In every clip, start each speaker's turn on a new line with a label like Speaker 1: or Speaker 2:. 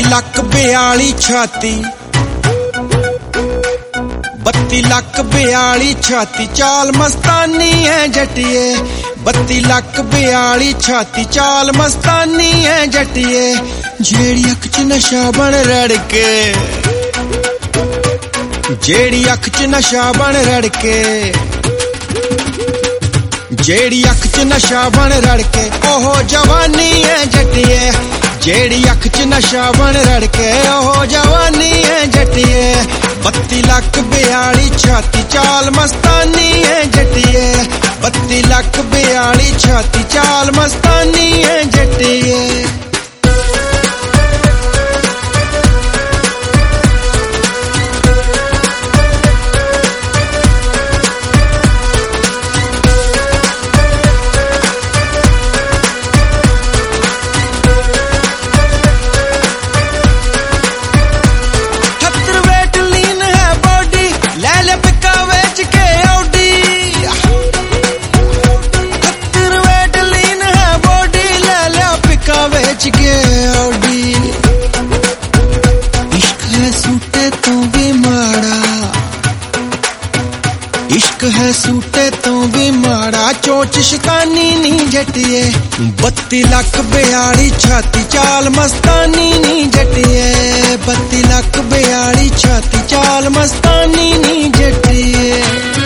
Speaker 1: 32 लाख 42 छाती, 32 लाख 42 छाती, चाल मस्तानी है जटिए। 32 लाख 42 छाती, चाल मस्तानी है जटिए। जेड़ी अख च नशा बन रड़के, जेड़ी अख च नशा बन रड़के, जेड़ी अख च नशा बन रड़के, ओहो जवानी है जटिए। जेड़ी अख च नशा बन रड़के, ओहो जवानी है जटिए। 32 लाख 42 छाती, चाल मस्तानी है जटिए। 32 लाख 42 छाती, चाल मस्तानी है जटिए। इश्क है सूटे तो भी माड़ा, चोच शिकानी नी जटिए। 32 लाख 42 छाती, चाल मस्तानी नी जटिए। 32 लाख 42 छाती, चाल मस्तानी नी जटिए।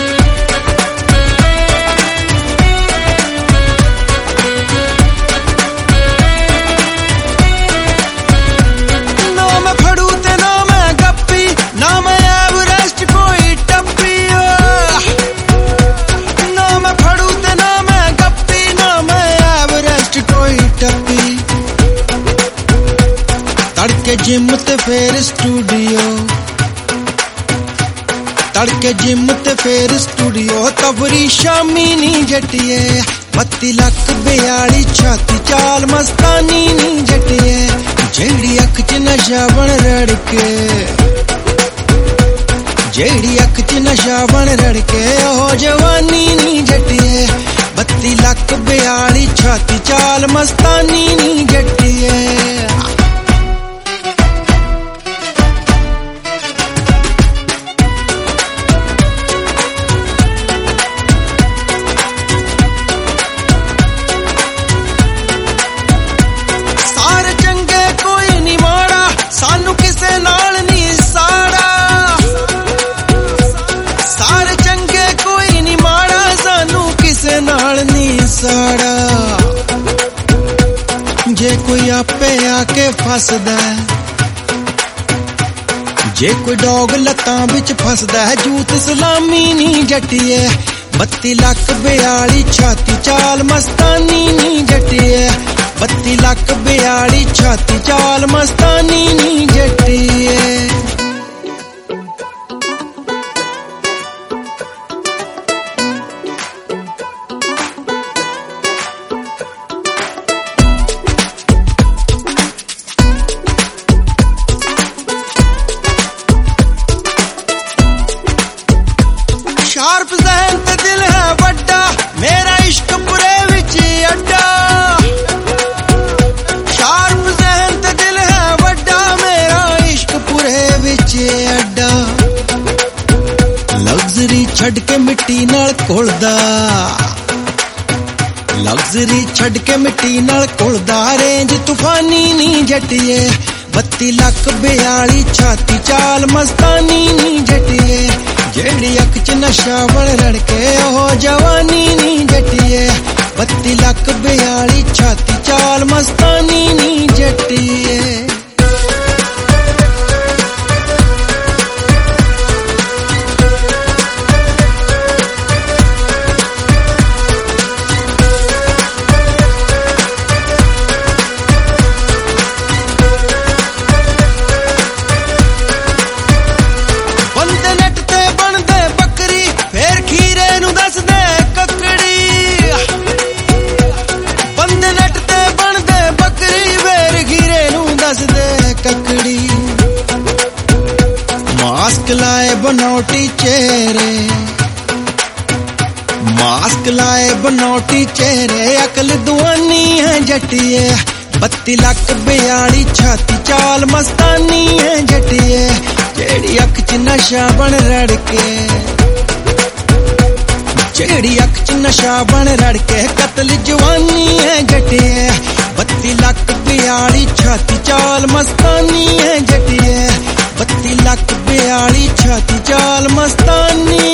Speaker 1: तड़के जिम ते फिर स्टूडियो, तड़के जिम ते फिर स्टूडियो, तबरी शामी नी जटिए। 32 लाख 42 छाती, चाल मस्तानी नी जटिए। जेड़ी अख च नशा बन रड़के, जेड़ी अख च नशा बन रड़के, ओहो जवानी नी जटिए। 32 लाख 42 छाती, चाल मस्तानी नी जटिए। जे कोई आपे आके फसदा है, जे कोई डॉग लत्तां बिच फसदा है, जूत सलामी नी जटिए। 32 लाख 42 छाती, चाल मस्तानी नी जटिए। 32 लाख 42 छाती, चाल मस्तानी नी जटिए। शार्प ज़हन ते दिल है वड्डा, मेरा इश्क पुरे विच अड्डा। शार्प ज़हन ते दिल है वड्डा, मेरा इश्क पुरे विच अड्डा। लग्जरी छड़ के मिट्टी नाल घुलदा, लग्जरी छड़ के मिट्टी नाल घुलदा, रेंज तूफानी नी जटिए। 32 लाख 42 छाती, चाल मस्तानी नी जटिए। जेड़ी अख च नशा बन रड़के, ओहो जवानी नी जटिए। 32 लाख 42 छाती, चाल मस्तानी नी जटिए। मास्क लाए बनौटी चेहरे, मास्क लाए बनौटी चेहरे, अकल दुआनी है जटिए। 32 लाख 42 छाती चाल मस्तानी है जटिए जेड़ी अख च नशा बन रड़के जेड़ी अख च नशा बन रड़के कतल जवानी है जटिए 32 लाख 42 छाती चाल मस्तानी है जटिए 32 लाख 42 छाती चाल मस्तानी